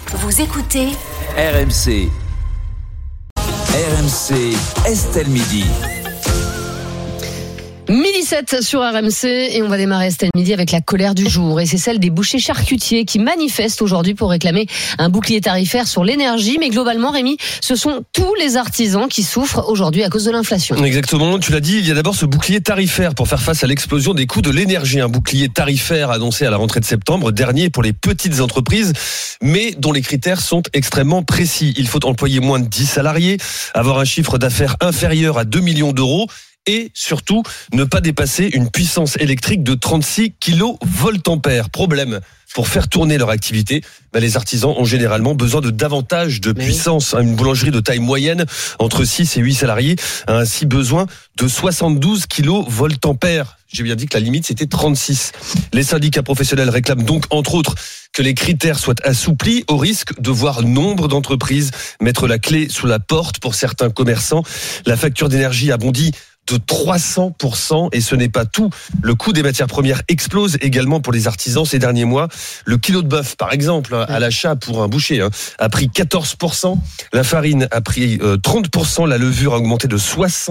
Vous écoutez RMC. RMC, Estelle Midi. 12h07 sur RMC et on va démarrer Estelle Midi avec la colère du jour et c'est celle des bouchers charcutiers qui manifestent aujourd'hui pour réclamer un bouclier tarifaire sur l'énergie. Mais globalement, Rémi, ce sont tous les artisans qui souffrent aujourd'hui à cause de l'inflation. Exactement, tu l'as dit, il y a d'abord ce bouclier tarifaire pour faire face à l'explosion des coûts de l'énergie. Un bouclier tarifaire annoncé à la rentrée de septembre dernier pour les petites entreprises, mais dont les critères sont extrêmement précis. Il faut employer moins de 10 salariés, avoir un chiffre d'affaires inférieur à 2 millions d'euros et surtout ne pas dépasser une puissance électrique de 36 kVA. Problème, pour faire tourner leur activité, les artisans ont généralement besoin de davantage de puissance. Une boulangerie de taille moyenne, entre 6 et 8 salariés, a ainsi besoin de 72 kVA. J'ai bien dit que la limite c'était 36. Les syndicats professionnels réclament donc entre autres que les critères soient assouplis au risque de voir nombre d'entreprises mettre la clé sous la porte. Pour certains commerçants, la facture d'énergie a bondi de 300%, et ce n'est pas tout. Le coût des matières premières explose également pour les artisans ces derniers mois. Le kilo de bœuf, par exemple, à l'achat pour un boucher, a pris 14%. La farine a pris 30%. La levure a augmenté de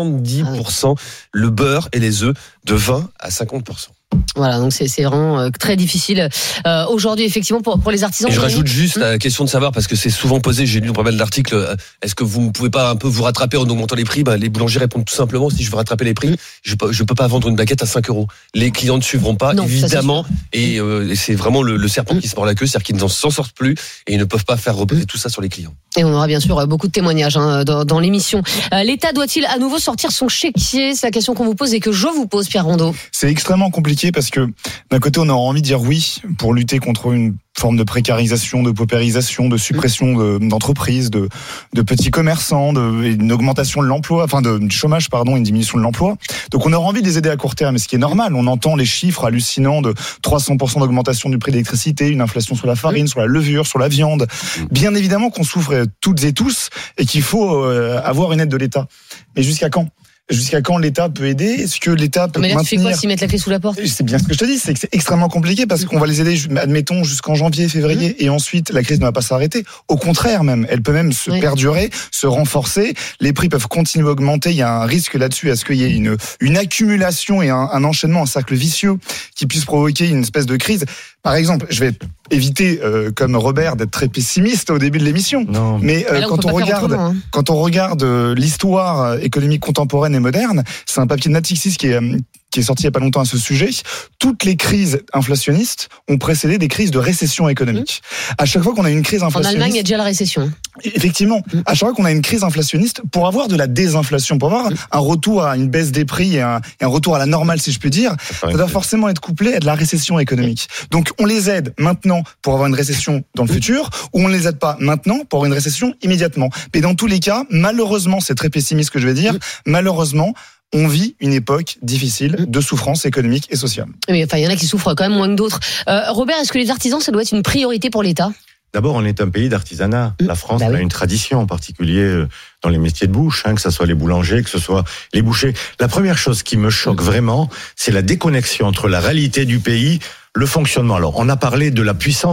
70%. Le beurre et les œufs de 20 à 50%. Voilà, donc c'est vraiment très difficile aujourd'hui, effectivement, pour les artisans. Et je rajoute juste la question de savoir, parce que c'est souvent posé, j'ai lu pas mal d'articles, est-ce que vous ne pouvez pas un peu vous rattraper en augmentant les prix? Les boulangers répondent tout simplement, si je veux rattraper les prix, je peux pas vendre une baguette à 5 euros. Les clients ne suivront pas, non, évidemment, et c'est vraiment le serpent qui se mord la queue, c'est-à-dire qu'ils n'en s'en sortent plus et ils ne peuvent pas faire reposer tout ça sur les clients. Et on aura bien sûr beaucoup de témoignages dans l'émission. L'État doit-il à nouveau sortir son chéquier? C'est la question qu'on vous pose et que je vous pose, Pierre Rondeau. C'est extrêmement compliqué parce que d'un côté on aura envie de dire oui pour lutter contre une forme de précarisation, de paupérisation, de suppression d'entreprises, de petits commerçants, une augmentation de l'emploi, du chômage, une diminution de l'emploi. Donc on aura envie de les aider à court terme, ce qui est normal. On entend les chiffres hallucinants de 300% d'augmentation du prix de l'électricité, une inflation sur la farine, sur la levure, sur la viande. Bien évidemment qu'on souffre toutes et tous et qu'il faut avoir une aide de l'État. Mais jusqu'à quand ? Jusqu'à quand l'État peut aider? Est-ce que l'État peut maintenir... tu fais quoi s'ils mettent la clé sous la porte? C'est bien ce que je te dis, c'est que c'est extrêmement compliqué parce qu'on va les aider, admettons, jusqu'en janvier, février, et ensuite la crise ne va pas s'arrêter. Au contraire même, elle peut même se perdurer, se renforcer. Les prix peuvent continuer à augmenter. Il y a un risque là-dessus à ce qu'il y ait une accumulation et un enchaînement, un cercle vicieux qui puisse provoquer une espèce de crise. Par exemple, je vais éviter, comme Robert, d'être très pessimiste au début de l'émission. Non. Mais quand on regarde l'histoire économique contemporaine et moderne, c'est un papier de Natixis qui est sorti il n'y a pas longtemps à ce sujet. Toutes les crises inflationnistes ont précédé des crises de récession économique. À chaque fois qu'on a une crise inflationniste... En Allemagne, il y a déjà la récession. Effectivement. À chaque fois qu'on a une crise inflationniste, pour avoir de la désinflation, pour avoir un retour à une baisse des prix et un retour à la normale, si je puis dire, ça doit forcément être couplé à de la récession économique. Donc on les aide maintenant pour avoir une récession dans le futur, ou on ne les aide pas maintenant pour avoir une récession immédiatement. Mais dans tous les cas, malheureusement, c'est très pessimiste ce que je vais dire, malheureusement, on vit une époque difficile de souffrance économique et sociale. Mais il y en a qui souffrent quand même moins que d'autres. Robert, est-ce que les artisans, ça doit être une priorité pour l'État ? D'abord, on est un pays d'artisanat. La France a une tradition, en particulier dans les métiers de bouche, que ce soit les boulangers, que ce soit les bouchers. La première chose qui me choque vraiment, c'est la déconnexion entre la réalité du pays, le fonctionnement. Alors, on a parlé de la puissance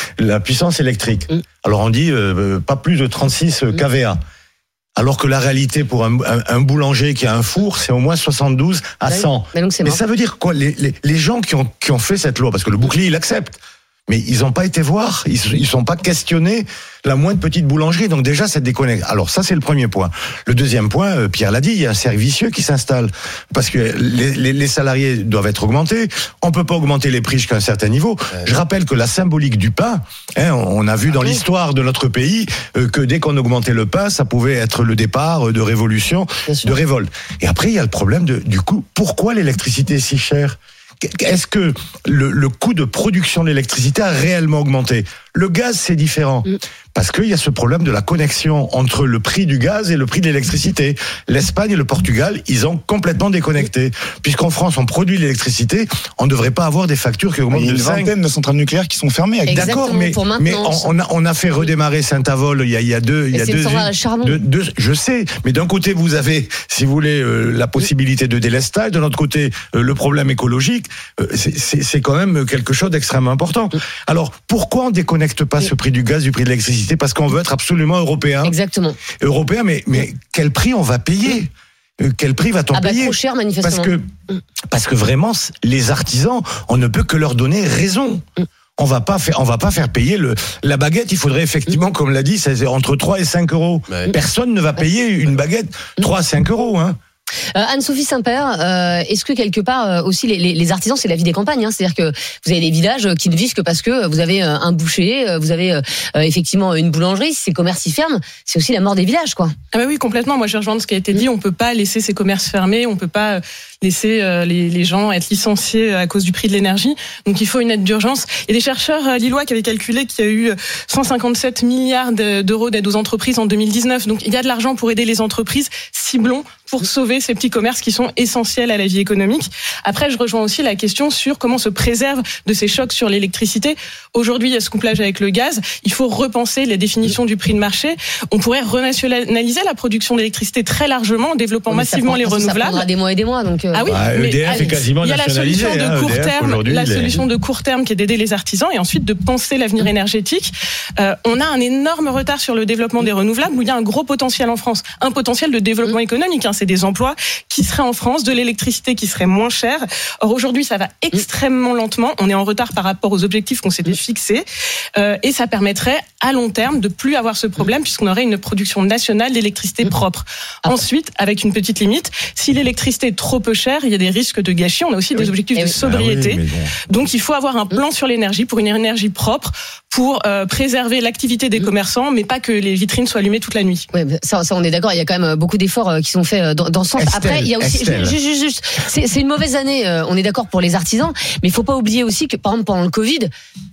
électrique. Alors, on dit pas plus de 36 kVA. Alors que la réalité pour un boulanger qui a un four, c'est au moins 72 à 100. Mais ça veut dire quoi? Les gens qui ont fait cette loi, parce que le bouclier, il accepte. Mais ils n'ont pas été voir, ils sont pas questionnés la moindre petite boulangerie. Donc déjà, cette déconnexion. Alors ça, c'est le premier point. Le deuxième point, Pierre l'a dit, il y a un cercle vicieux qui s'installe. Parce que les salariés doivent être augmentés. On peut pas augmenter les prix jusqu'à un certain niveau. Je rappelle que la symbolique du pain, on a vu dans l'histoire de notre pays que dès qu'on augmentait le pain, ça pouvait être le départ de révolution, de révolte. Et après, il y a le problème du coup, pourquoi l'électricité est si chère? Est-ce que le coût de production de l'électricité a réellement augmenté? Le gaz, c'est différent. Parce qu'il y a ce problème de la connexion entre le prix du gaz et le prix de l'électricité. L'Espagne et le Portugal, ils ont complètement déconnecté. Puisqu'en France, on produit l'électricité, on ne devrait pas avoir des factures qui augmentent de 5. Il y a une vingtaine de centrales nucléaires qui sont fermées. D'accord, mais on a fait redémarrer Saint-Avold il y a deux. Je sais, mais d'un côté, vous avez, si vous voulez, la possibilité de délestage, de l'autre côté, le problème écologique. c'est quand même quelque chose d'extrêmement important. Alors, pourquoi on déconnecte pas ce prix du gaz du prix de l'électricité? Parce qu'on veut être absolument européen. Exactement. Européen, mais quel prix on va payer? Quel prix va-t-on payer? Trop cher, manifestement. Parce que vraiment, les artisans, on ne peut que leur donner raison. On va pas faire payer la baguette. Il faudrait effectivement, comme l'a dit, c'est entre 3 et 5 euros. Ouais. Personne ne va payer une baguette 3 à 5 euros, hein. Anne-Sophie Saint-Père, est-ce que quelque part aussi les artisans, c'est la vie des campagnes, hein, c'est-à-dire que vous avez des villages qui ne vivent que parce que vous avez un boucher, vous avez effectivement une boulangerie. Si ces commerces y ferment, c'est aussi la mort des villages, quoi. Ah bah oui, complètement. Moi, je rejoins ce qui a été dit. On peut pas laisser ces commerces fermés. On peut pas laisser les gens être licenciés à cause du prix de l'énergie. Donc, il faut une aide d'urgence. Il y a des chercheurs lillois qui avaient calculé qu'il y a eu 157 milliards d'euros d'aide aux entreprises en 2019. Donc, il y a de l'argent pour aider les entreprises. Ciblons pour sauver ces petits commerces qui sont essentiels à la vie économique. Après, je rejoins aussi la question sur comment se préserve de ces chocs sur l'électricité. Aujourd'hui, il y a ce couplage avec le gaz. Il faut repenser les définitions du prix de marché. On pourrait renationaliser la production d'électricité très largement en développant massivement les renouvelables. Ça prendra des mois et des mois. Donc Ah oui, EDF est quasiment nationalisé. Il y a la solution de court terme, solution de court terme qui est d'aider les artisans et ensuite de penser l'avenir énergétique. On a un énorme retard sur le développement des renouvelables où il y a un gros potentiel en France, un potentiel de développement économique. C'est des emplois qui seraient en France, de l'électricité qui serait moins chère. Or aujourd'hui, ça va extrêmement lentement. On est en retard par rapport aux objectifs qu'on s'était fixés, et ça permettrait à long terme de plus avoir ce problème puisqu'on aurait une production nationale d'électricité propre. Ensuite, avec une petite limite, si l'électricité est trop peu chère, il y a des risques de gâchis. On a aussi des objectifs de sobriété. Donc il faut avoir un plan sur l'énergie pour une énergie propre, pour préserver l'activité des commerçants, mais pas que les vitrines soient allumées toute la nuit. Oui, ça on est d'accord. Il y a quand même beaucoup d'efforts qui sont faits dans ce sens. Après, il y a aussi juste c'est une mauvaise année. On est d'accord pour les artisans, mais il faut pas oublier aussi que par exemple pendant le Covid,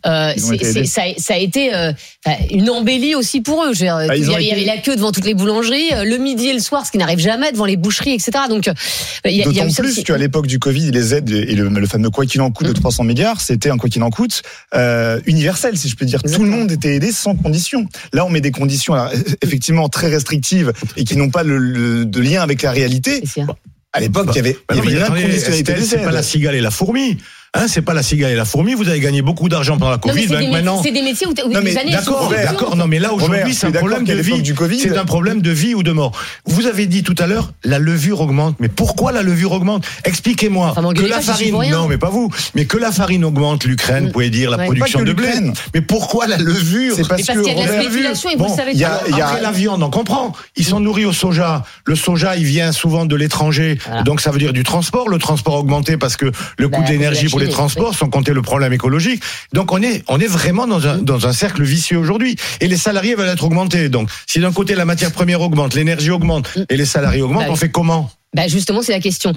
ça a été une embellie aussi pour eux. Il y avait la queue devant toutes les boulangeries, le midi et le soir, ce qui n'arrive jamais devant les boucheries, etc. Donc il y a d'autant plus qu'à l'époque du Covid, les aides et le fameux quoi qu'il en coûte de 300 milliards, c'était un quoi qu'il en coûte universel, si je peux dire. Exactement. Tout le monde était aidé sans condition. Là, on met des conditions effectivement très restrictives et qui n'ont pas de lien avec la réalité. À l'époque, il y avait une inconditionnalité des aides. C'est pas la cigale et la fourmi. C'est pas la cigale et la fourmi. Vous avez gagné beaucoup d'argent pendant la Covid. Non, c'est des métiers où les années d'accord. Non, mais là aujourd'hui, c'est un problème de vie. C'est un problème de vie ou de mort. Vous avez dit tout à l'heure, la levure augmente. Mais pourquoi la levure augmente? Expliquez-moi. Que la farine, non, mais pas vous. Mais que la farine augmente, l'Ukraine, vous pouvez dire la production de blé. Mais pourquoi la levure? C'est parce qu'il y a de la spéculation et vous le savez. Après la viande, on comprend. Ils sont nourris au soja. Le soja, il vient souvent de l'étranger. Donc ça veut dire du transport. Le transport a augmenté parce que le coût de l'énergie pour les transports, sans compter le problème écologique. Donc on est vraiment dans un cercle vicieux aujourd'hui. Et les salariés veulent être augmentés. Donc si d'un côté la matière première augmente, l'énergie augmente et les salariés augmentent, on fait comment? Justement, c'est la question.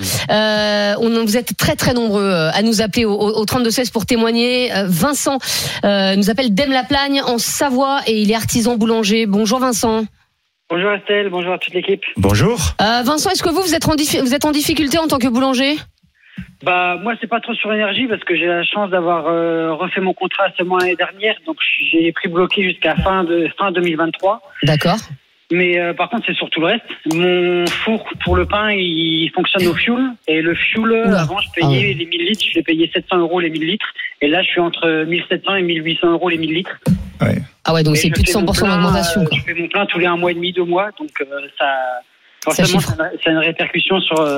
Vous êtes très très nombreux à nous appeler au 32-16 pour témoigner. Vincent nous appelle d'Aime-la-Plagne en Savoie et il est artisan boulanger. Bonjour Vincent. Bonjour Estelle, bonjour à toute l'équipe. Bonjour. Vincent, est-ce que vous êtes en difficulté en tant que boulanger? Moi, c'est pas trop sur l'énergie parce que j'ai la chance d'avoir refait mon contrat seulement l'année dernière, donc j'ai pris bloqué jusqu'à fin 2023. D'accord. Mais par contre, c'est surtout le reste. Mon four pour le pain, il fonctionne au fioul. Et le fioul, avant, je payais les 1000 litres. Je l'ai payé 700 € les 1000 litres. Et là, je suis entre 1700 et 1800 € les 1000 litres. Ouais. Ah ouais, donc c'est plus de 100% d'augmentation. Je fais mon plein tous les 1 mois et demi, 2 mois. Donc forcément, ça a une répercussion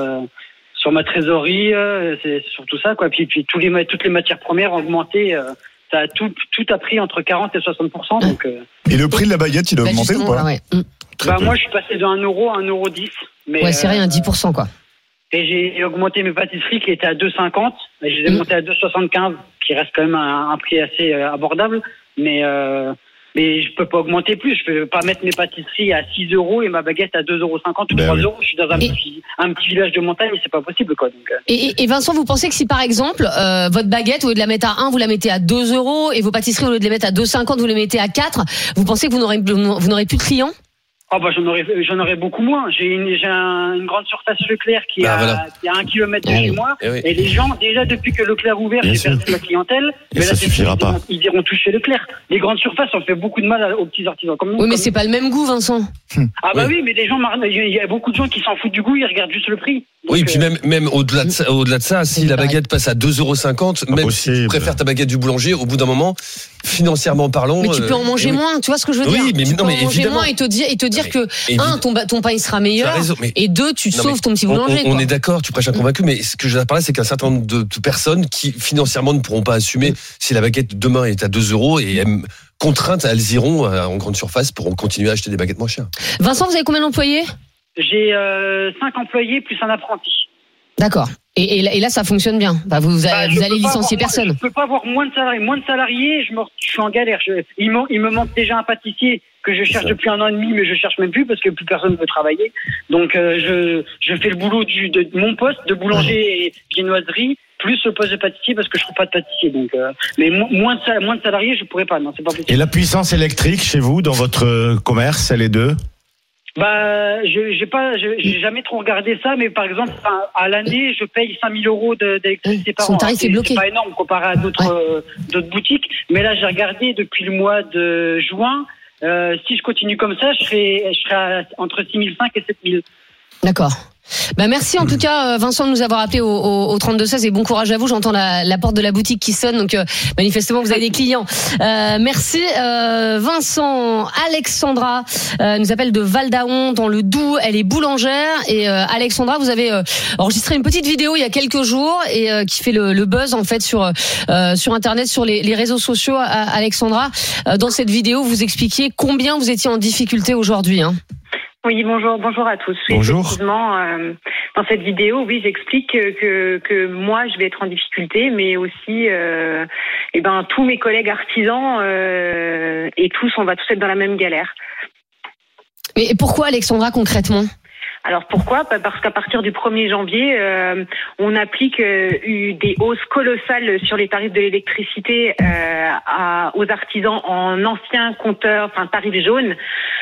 sur ma trésorerie, c'est surtout ça, quoi. Puis toutes les matières premières ont augmenté. Ça a tout a pris entre 40 et 60%. Donc, Et le prix de la baguette, il a augmenté ou pas? Moi, je suis passé de 1 € à 1,10 €. C'est rien, 10%, quoi. Et j'ai augmenté mes pâtisseries qui étaient à 2,50 €. Et je les ai montées à 2,75 €, qui reste quand même un prix assez abordable. Mais je peux pas augmenter plus. Je peux pas mettre mes pâtisseries à 6 € et ma baguette à 2,50 € ou 3 €. Je suis dans un petit village de montagne, c'est pas possible, quoi. Donc, Et Vincent, vous pensez que si par exemple votre baguette, au lieu de la mettre à 1, vous la mettez à 2 € et vos pâtisseries, au lieu de les mettre à 2,50, vous les mettez à 4, vous pensez que vous n'aurez plus de clients? J'en aurais beaucoup moins. J'ai une grande surface Leclerc qui est à 1 kilomètre de chez moi. Et les gens, déjà depuis que Leclerc a ouvert, j'ai perdu ma clientèle. Mais ça suffira pas. Ils iront toucher Leclerc. Les grandes surfaces, on fait beaucoup de mal aux petits artisans comme nous. Oui, mais c'est pas le même goût, Vincent. Oui, mais les gens, il y a beaucoup de gens qui s'en foutent du goût, ils regardent juste le prix. Oui, et puis même au-delà de ça, si la baguette passe à 2,50 €, même si tu préfères ta baguette du boulanger, au bout d'un moment, financièrement parlant. Mais tu peux en manger moins, tu vois ce que je veux dire? Oui, mais tu peux en manger évidemment. moins et te dire que, ton pain il sera meilleur, et deux, tu sauves ton petit boulanger. On est d'accord, tu prêches un convaincu, mais ce que je veux parler, c'est qu'un certain nombre de personnes qui, financièrement, ne pourront pas assumer si la baguette demain est à 2 € et contraintes, elles iront en grande surface pour continuer à acheter des baguettes moins chères. Vincent, vous avez combien d'employés? J'ai 5 employés plus un apprenti. D'accord. Et là, ça fonctionne bien. Vous allez licencier personne. Je peux pas avoir moins de salariés. Je suis en galère. Il me manque déjà un pâtissier que je cherche depuis 1 an et demi, mais je cherche même plus parce que plus personne ne veut travailler. Donc je fais le boulot de mon poste de boulanger et viennoiserie plus le poste de pâtissier parce que je trouve pas de pâtissier. Donc mais moins de salariés, je pourrais pas. Non, c'est pas possible. Et la puissance électrique chez vous dans votre commerce, elle est de? J'ai jamais trop regardé ça, mais par exemple, à l'année, je paye 5 000 € d'électricité par an. Son tarif est bloqué. C'est pas énorme comparé à d'autres boutiques, mais là, j'ai regardé depuis le mois de juin. Si je continue comme ça, je serai entre 6 500 et 7 000. D'accord. Merci en tout cas Vincent de nous avoir appelé au 32-16 et bon courage à vous. J'entends la porte de la boutique qui sonne, donc manifestement vous avez des clients. Merci Vincent. Alexandra nous appelle de Val-d'Aon dans le Doubs. Elle est boulangère et Alexandra, vous avez enregistré une petite vidéo il y a quelques jours et qui fait le buzz en fait sur internet, sur les réseaux sociaux. Alexandra, dans cette vidéo vous expliquiez combien vous étiez en difficulté aujourd'hui. Oui, bonjour à tous. Oui, bonjour. Effectivement, dans cette vidéo, oui, j'explique que moi, je vais être en difficulté, mais aussi, tous mes collègues artisans et tous, on va tous être dans la même galère. Et pourquoi, Alexandra, concrètement ? Alors pourquoi ? Parce qu'à partir du 1er janvier, on applique des hausses colossales sur les tarifs de l'électricité aux artisans en anciens compteurs, enfin tarifs jaunes.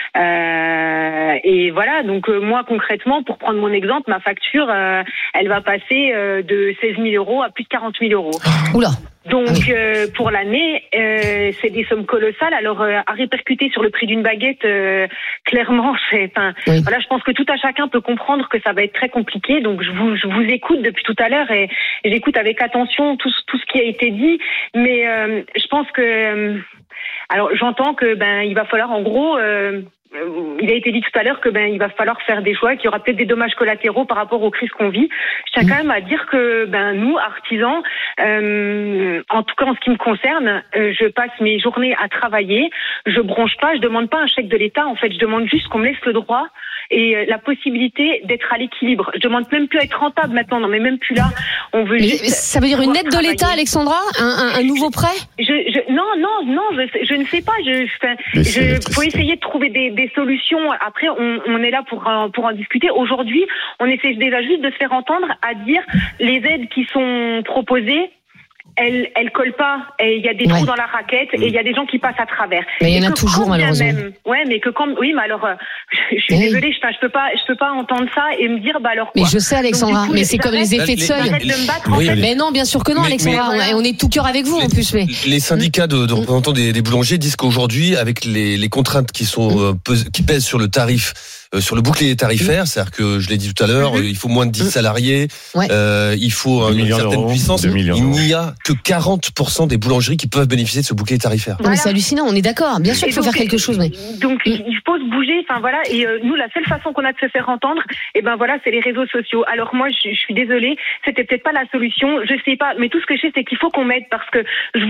Et voilà, donc moi concrètement, pour prendre mon exemple, ma facture, elle va passer de 16 000 € à plus de 40 000 €. Oula. Donc pour l'année, c'est des sommes colossales. Alors à répercuter sur le prix d'une baguette, clairement, voilà, je pense que tout à chacun peut comprendre que ça va être très compliqué. Donc je vous écoute depuis tout à l'heure et j'écoute avec attention tout ce qui a été dit. Mais je pense que alors j'entends que il va falloir en gros. Il a été dit tout à l'heure que il va falloir faire des choix, qu'il y aura peut-être des dommages collatéraux par rapport aux crises qu'on vit. Je tiens quand même à dire que nous, artisans, en tout cas en ce qui me concerne, je passe mes journées à travailler, je bronche pas, je demande pas un chèque de l'État, en fait, je demande juste qu'on me laisse le droit et la possibilité d'être à l'équilibre. Je demande même plus à être rentable maintenant, non mais même plus là. On veut juste. Ça veut dire une aide de l'État, Alexandra, un nouveau prêt ? Non, je ne sais pas. Faut essayer de trouver des solutions. Après, on est là pour en discuter. Aujourd'hui, on essaie déjà juste de se faire entendre à dire les aides qui sont proposées. Elle colle pas et il y a des trous dans la raquette et il y a des gens qui passent à travers. Mais il y en a toujours malheureusement. Mais alors je suis désolée, je peux pas entendre ça et me dire alors quoi. Mais je sais Alexandra, mais c'est comme les effets de seuil. J'arrête de me battre en fait. Mais non, bien sûr que non Alexandra, on est tout cœur avec vous en plus. Mais les syndicats de représentants des boulangers disent qu'aujourd'hui avec les contraintes qui pèsent sur le tarif, sur le bouclier tarifaire, c'est-à-dire que je l'ai dit tout à l'heure, il faut moins de 10 salariés, il faut une certaine puissance. Il n'y a que 40% des boulangeries qui peuvent bénéficier de ce bouclier tarifaire. Non, mais c'est hallucinant, on est d'accord. Bien sûr qu'il faut faire quelque chose. Donc il faut se bouger. Enfin voilà. Et nous, la seule façon qu'on a de se faire entendre, c'est les réseaux sociaux. Alors moi, je suis désolée, c'était peut-être pas la solution. Je sais pas, mais tout ce que je sais, c'est qu'il faut qu'on m'aide parce que je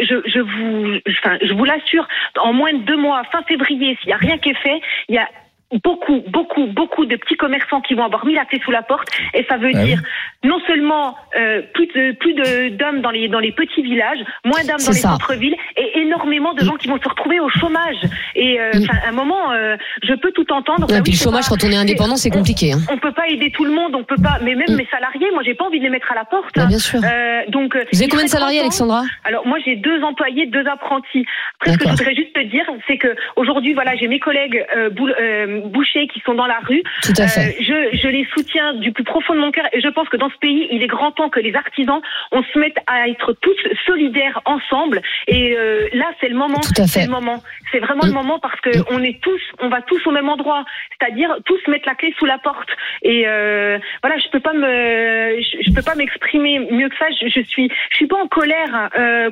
vous l'assure, en moins de 2 mois, fin février, s'il y a rien qui est fait, il y a beaucoup de petits commerçants qui vont avoir mis la clé sous la porte et ça veut dire non seulement plus d'hommes dans les petits villages, moins d'hommes dans les centres-villes et énormément de gens qui vont se retrouver au chômage et à un moment je peux tout entendre. Et puis le chômage quand on est indépendant c'est compliqué. On peut pas aider tout le monde, on peut pas, mais même mes salariés, moi j'ai pas envie de les mettre à la porte. Bien sûr. Donc vous avez combien de salariés Alexandra ? Alors moi j'ai 2 employés, 2 apprentis. Après ce que je voudrais juste te dire c'est que aujourd'hui voilà j'ai mes collègues bouchers qui sont dans la rue. Tout à fait. Je les soutiens du plus profond de mon cœur et je pense que dans ce pays, il est grand temps que les artisans, on se mette à être tous solidaires ensemble. Et là, c'est le moment. Tout à fait. C'est le moment. C'est vraiment le moment parce que on va tous au même endroit. C'est-à-dire tous mettre la clé sous la porte. Et voilà, je peux pas m'exprimer mieux que ça. Je suis pas en colère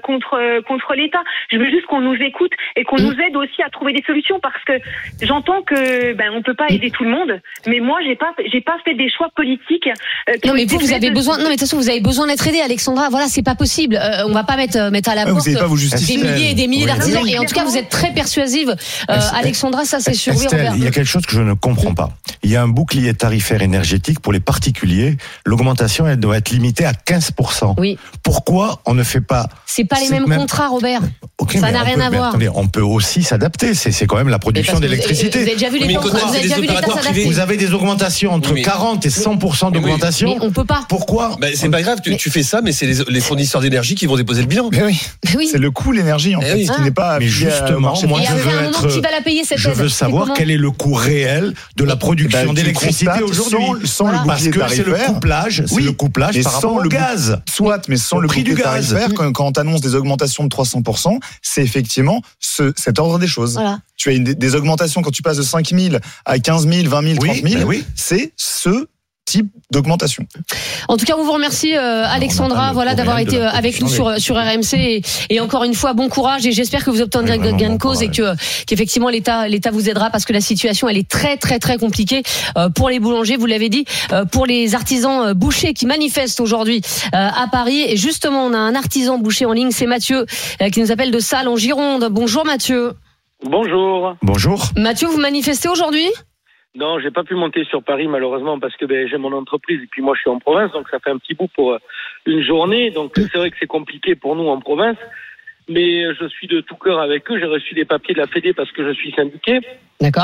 contre l'État. Je veux juste qu'on nous écoute et qu'on nous aide aussi à trouver des solutions parce que j'entends que on peut pas aider tout le monde, mais moi j'ai pas fait des choix politiques. Non mais vous avez besoin. Non mais de toute façon vous avez besoin d'être aidé, Alexandra. Voilà, c'est pas possible. On va pas mettre à la porte des milliers et des milliers d'artisans. Et en tout cas vous êtes très persuasive, Alexandra. Ça c'est sûr. Estelle, il y a quelque chose que je ne comprends pas. Il y a un bouclier tarifaire énergétique pour les particuliers. L'augmentation elle doit être limitée à 15%. Oui. Pourquoi on ne fait pas? C'est pas les mêmes contrats, Robert. Okay, ça n'a rien à voir. Attendez, on peut aussi s'adapter. C'est quand même la production d'électricité. Vous avez déjà vu les contrats. Vous avez déjà vu l'État s'adapter. Vous avez des augmentations entre 40 et 100% d'augmentation. Mais on peut pas. Pourquoi? C'est pas grave. Tu fais ça, mais c'est les fournisseurs d'énergie qui vont déposer le bilan. Mais oui. C'est le coût l'énergie en fait, ce qui n'est pas. Mais justement, moi qui va la payer cette aide. Je veux savoir quel est le coût réel de la production d'électricité aujourd'hui. Sans le bouclier tarifaire. C'est le couplage par rapport au gaz. Soit, mais sans le bouclier tarifaire, quand on t'annonce des augmentations de 300%, c'est effectivement cet ordre des choses. Voilà. Tu as des augmentations quand tu passes de 5 000 à 15 000, 20 000, 30 000. C'est ce type d'augmentation. En tout cas, on vous remercie Alexandra, d'avoir été avec nous sur RMC et encore une fois bon courage et j'espère que vous obtiendrez gain de cause et qu'effectivement l'État vous aidera parce que la situation elle est très très très compliquée pour les boulangers, vous l'avez dit, pour les artisans bouchers qui manifestent aujourd'hui à Paris et justement on a un artisan boucher en ligne, c'est Mathieu qui nous appelle de Salles en Gironde. Bonjour Mathieu. Bonjour. Bonjour. Mathieu, vous manifestez aujourd'hui ? Non, j'ai pas pu monter sur Paris malheureusement parce que j'ai mon entreprise et puis moi je suis en province donc ça fait un petit bout pour une journée donc c'est vrai que c'est compliqué pour nous en province mais je suis de tout cœur avec eux, j'ai reçu des papiers de la Fédé parce que je suis syndiqué. D'accord.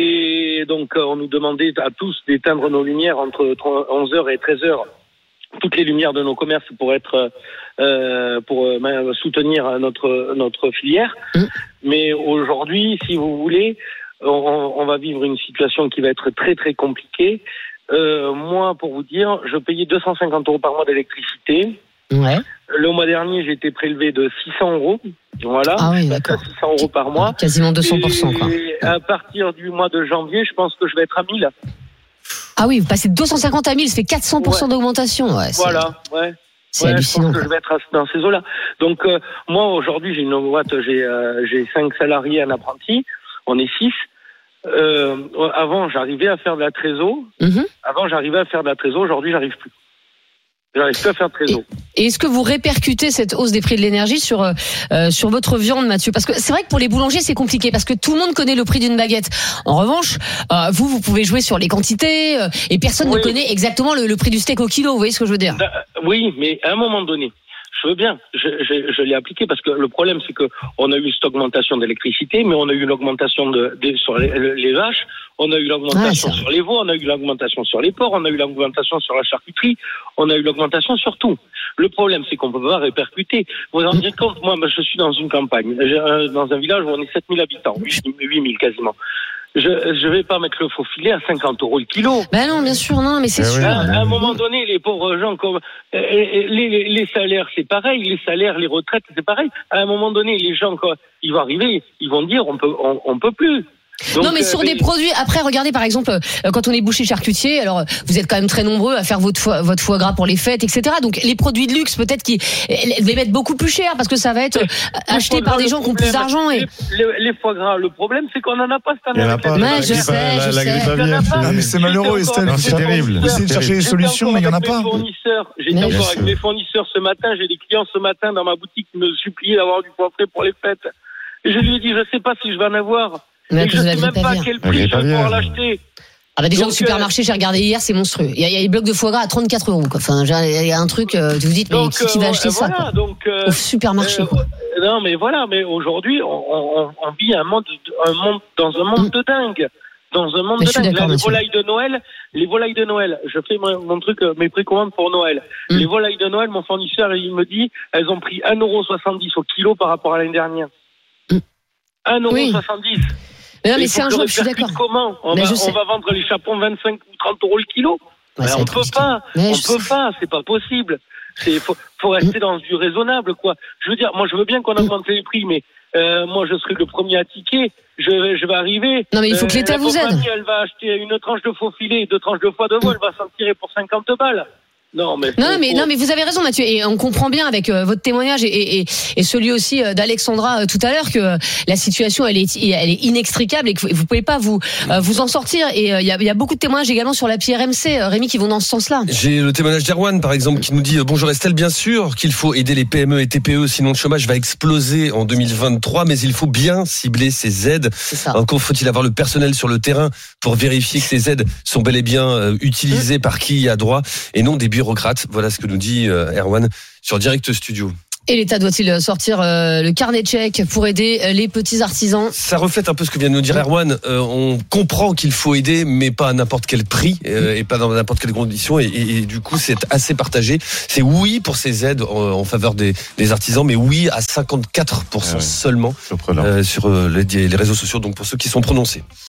Et donc on nous demandait à tous d'éteindre nos lumières entre 11h et 13h, toutes les lumières de nos commerces pour être pour soutenir notre filière. Mais aujourd'hui, si vous voulez, on va vivre une situation qui va être très très compliquée. Moi, pour vous dire, je payais 250 € par mois d'électricité. Ouais. Le mois dernier, j'ai été prélevé de 600 €. Voilà. Ah oui, d'accord. 600 € par mois. Quasiment 200%, quoi. Et à partir du mois de janvier, je pense que je vais être à 1000. Ah oui, vous passez de 250 à 1000, ça fait 400% d'augmentation. Ouais, voilà, ouais. C'est hallucinant. Je pense que je vais être dans ces eaux-là. Donc, moi, aujourd'hui, j'ai une boîte, j'ai 5 salariés, un apprenti. On est 6. Avant, j'arrivais à faire de la trésor. Aujourd'hui, j'arrive plus. J'arrive plus à faire de trésor. Et est-ce que vous répercutez cette hausse des prix de l'énergie sur votre viande, Mathieu ? Parce que c'est vrai que pour les boulangers, c'est compliqué parce que tout le monde connaît le prix d'une baguette. En revanche, vous pouvez jouer sur les quantités et personne ne connaît exactement le prix du steak au kilo. Vous voyez ce que je veux dire ? Oui, mais à un moment donné, je veux bien, je l'ai appliqué parce que le problème, c'est que on a eu cette augmentation d'électricité, mais on a eu l'augmentation sur les vaches, on a eu l'augmentation sur les veaux, on a eu l'augmentation sur les porcs, on a eu l'augmentation sur la charcuterie, on a eu l'augmentation sur tout. Le problème, c'est qu'on peut pas répercuter. Vous vous rendez compte, moi, je suis dans une campagne, dans un village où on est 7000 habitants, 8000 quasiment. Je vais pas mettre le faux filet à 50 € le kilo. Ben non, bien sûr, non, mais c'est sûr. À un moment donné, les pauvres gens, comme les salaires, c'est pareil, les salaires, les retraites, c'est pareil. À un moment donné, les gens, quand ils vont arriver, ils vont dire, on peut plus. Donc, non mais sur des produits, après regardez par exemple quand on est boucher charcutier, alors vous êtes quand même très nombreux à faire votre foie gras pour les fêtes, etc. Donc les produits de luxe peut-être qu'ils les mettent beaucoup plus cher parce que ça va être acheté par des gens qui ont plus d'argent. Et les foie gras, le problème c'est qu'on en a pas cette année. Il n'y en a pas. Mais je sais. Mais c'est malheureux, Estelle. C'est terrible. Essayez de chercher des solutions, mais il n'y en a pas. J'étais encore avec mes fournisseurs ce matin. J'ai des clients ce matin dans ma boutique qui me suppliaient d'avoir du poivre frais pour les fêtes. Et je lui ai dit, je sais pas si je vais en avoir. Et je sais même pas à quel prix je vais pouvoir l'acheter. Ah bah déjà au supermarché, j'ai regardé hier, c'est monstrueux. Il y a des blocs de foie gras à 34 €. Quoi. Enfin, il y a un truc, vous vous dites, mais qui va acheter ça quoi au supermarché quoi. Non, mais voilà, mais aujourd'hui, on vit dans un monde de dingue. Dans un monde de dingue. Là, les volailles de Noël, je fais mon truc, mes précommandes pour Noël. Les volailles de Noël, mon fournisseur, il me dit, elles ont pris 1,70 € au kilo par rapport à l'année dernière. 1,70 €. Mais non, mais c'est un jour, je suis d'accord. Comment on va vendre les chapons 25 ou 30 euros le kilo. Ouais, on peut pas. C'est pas possible. Faut rester dans du raisonnable, quoi. Je veux dire, moi, je veux bien qu'on augmente les prix, mais moi, je serai le premier à tiquer. Je vais arriver. Non, mais il faut que l'État vous aide. Elle va acheter une tranche de faux filet, 2 tranches de foie de veau, elle va s'en tirer pour 50 balles. Non, mais vous avez raison, Mathieu, et on comprend bien avec votre témoignage et celui aussi d'Alexandra tout à l'heure que la situation elle est inextricable et que vous pouvez pas vous en sortir. Et il y a beaucoup de témoignages également sur l'appli RMC, Rémi, qui vont dans ce sens-là. J'ai le témoignage d'Erwan, par exemple, qui nous dit bonjour Estelle, bien sûr qu'il faut aider les PME et TPE, sinon le chômage va exploser en 2023, mais il faut bien cibler ces aides. Encore faut-il avoir le personnel sur le terrain pour vérifier que ces aides sont bel et bien utilisées par qui y a droit et non des bureaucrates. Voilà ce que nous dit Erwan sur Direct Studio. Et l'État doit-il sortir le carnet de chèques pour aider les petits artisans ? Ça reflète un peu ce que vient de nous dire Erwan. On comprend qu'il faut aider, mais pas à n'importe quel prix et pas dans n'importe quelle condition. Et du coup, c'est assez partagé. C'est oui pour ces aides en faveur des artisans, mais oui à 54% seulement sur les réseaux sociaux, donc pour ceux qui sont prononcés.